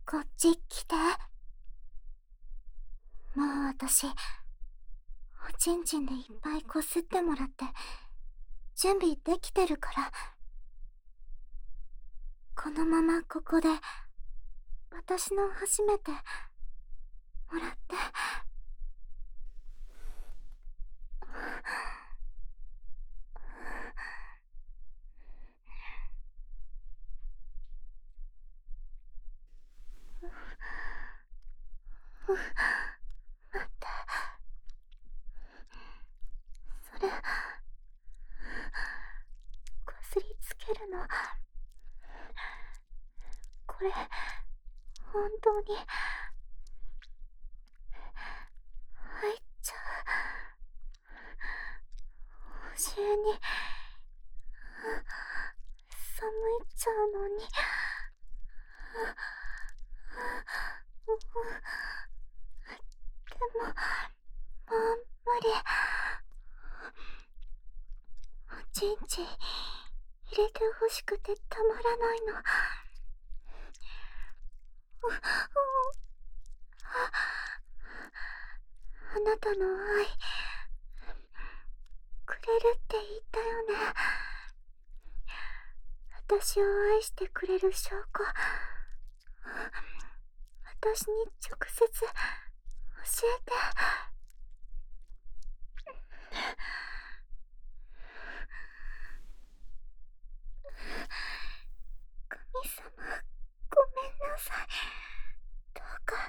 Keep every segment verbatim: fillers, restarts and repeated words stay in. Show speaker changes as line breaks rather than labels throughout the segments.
こっち来て。もう私、おちんちんでいっぱいこすってもらって、準備できてるから。このままここで、私の初めて、もらって。待って。それ、こすりつけるの。これ、本当に、入っちゃう。補充に、寒いちゃうのに。でも、もう無理。おちんちん、入れてほしくてたまらないの。あなたの愛、くれるって言ったよね。私を愛してくれる証拠。私に直接教えて。神様、ごめんなさい。どうか、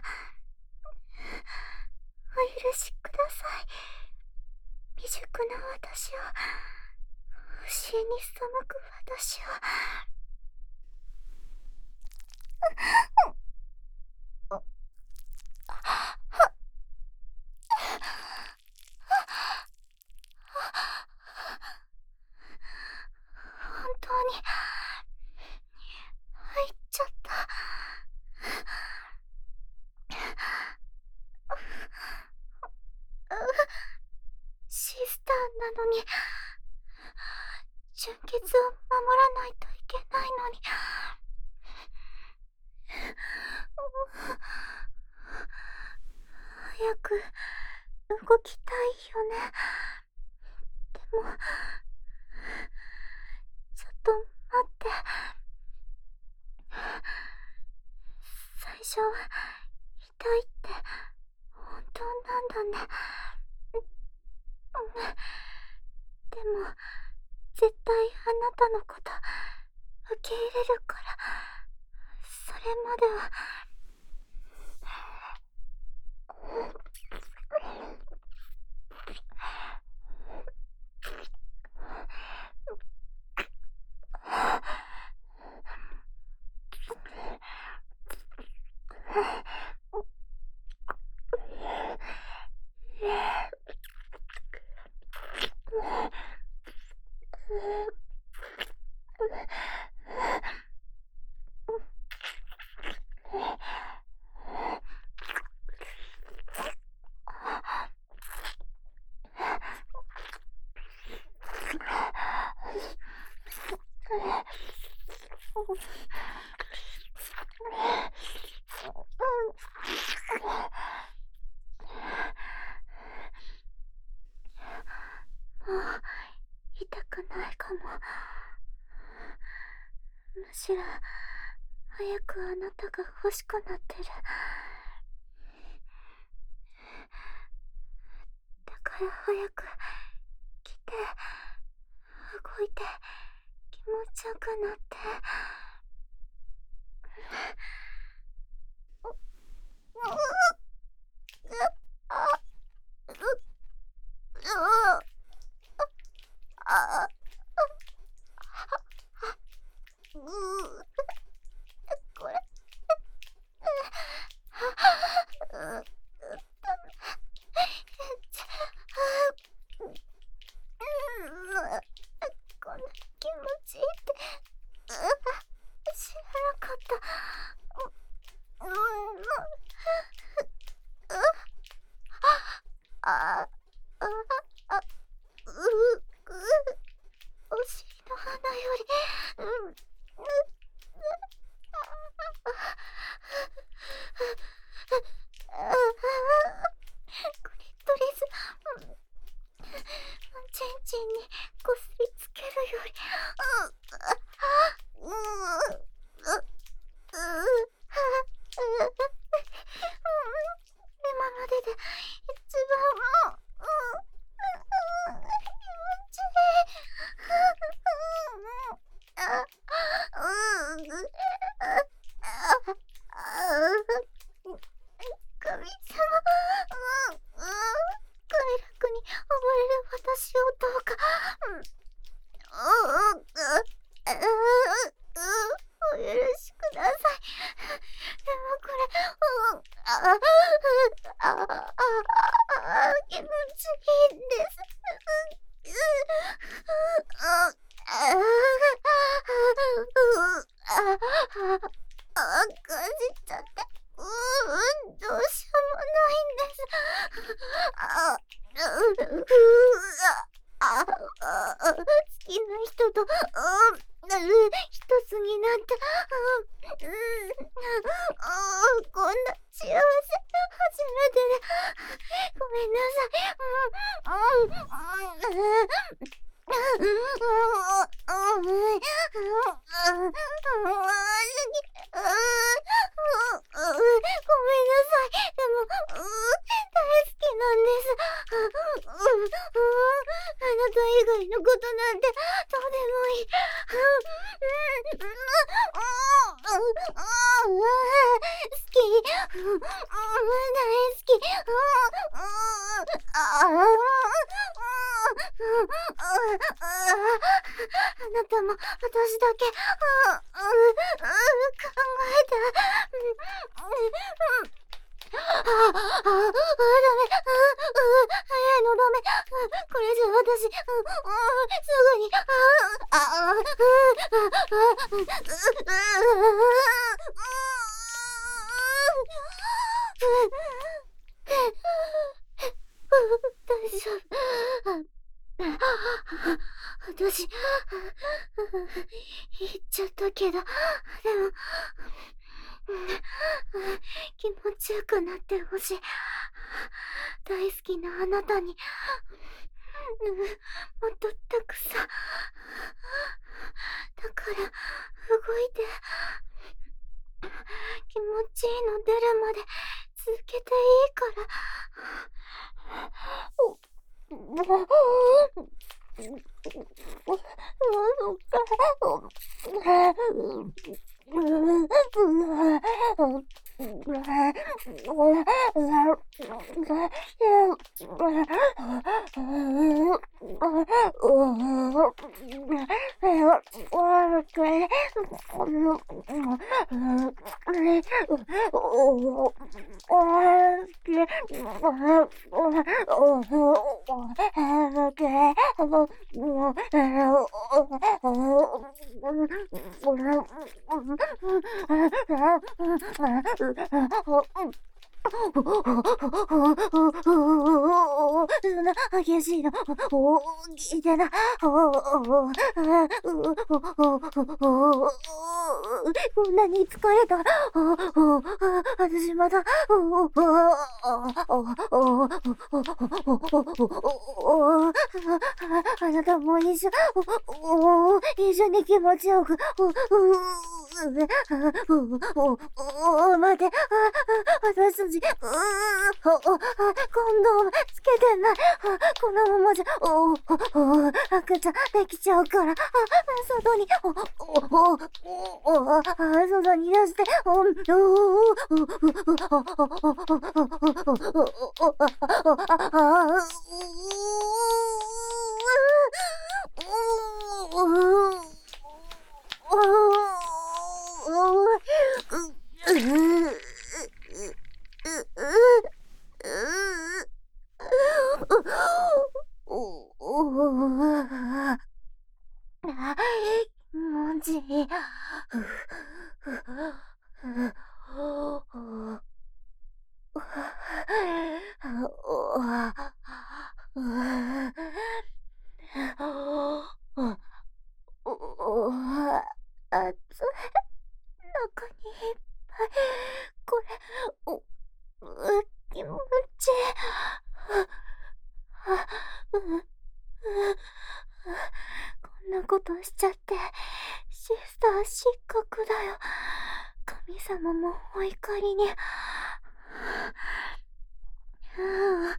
お許しください。未熟な私を、不思議に裁く私を。本当に入っちゃった。シスターなのに、純潔を守らないといけないのに。早く動きたいよね。でも、ちょっと待って。最初は痛いって本当なんだね。でも絶対あなたのこと受け入れるから、それまでは。もう痛くないかも。むしろ早くあなたが欲しくなってる。だから早く来て、動いて、気持ちよくなって。これ、こんな気持ちいいって知らなかった。 あ、うう、あ、あ、あ、神様、うん、うん、快楽に溺れる私をどうか、うん、うん、うん、あ、う、う、お許しください。でもこれ、うん、あ、あ、あ、あ、気持ちいいんです。う、う、あ、あ、あ、あ、感じちゃって、うーん、どうしようもないんです。あ、う、う、あ、あ、あ、好きな人と、うん、う、一つになって、うん、うん、あ、こんな幸せ、初めてで、ごめんなさい。うん、うん、うん、うん、うん、うん、うん、ごめんなさい。でも、大好きなんです。あなた以外のことなんてどうでもいい。好き。大好き。あなたも私だけ、うん、うん、考えて、うん、ああ、ああ、ダメ、ああ、早いのダメ、これじゃ私、うん、すぐに、ああ、ああ、うう、大丈夫。私、言っちゃったけど、でも、気持ちよくなってほしい。大好きなあなたに、もっとたくさん。だから、動いて、気持ちいいの出るまで続けていいから。そんな激しいの、お聞いてな、おこんなに疲れた、私まだ、あなたも一緒、一緒に気持ちよく、待って、私たち、コンドームつけてない。このままじゃ、赤ちゃんできちゃうから、外に、外に出して、気持ちいい。熱い。中にいっぱい。これ、お、う、気持ちいい。こんなことしちゃって、シスター失格だよ。神様もお怒りに。うん、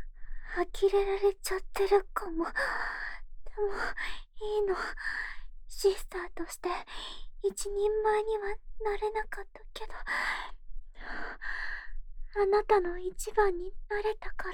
呆れられちゃってるかも。でも、いいの。 シスターとして一人前にはなれなかったけど、あなたの一番になれたから。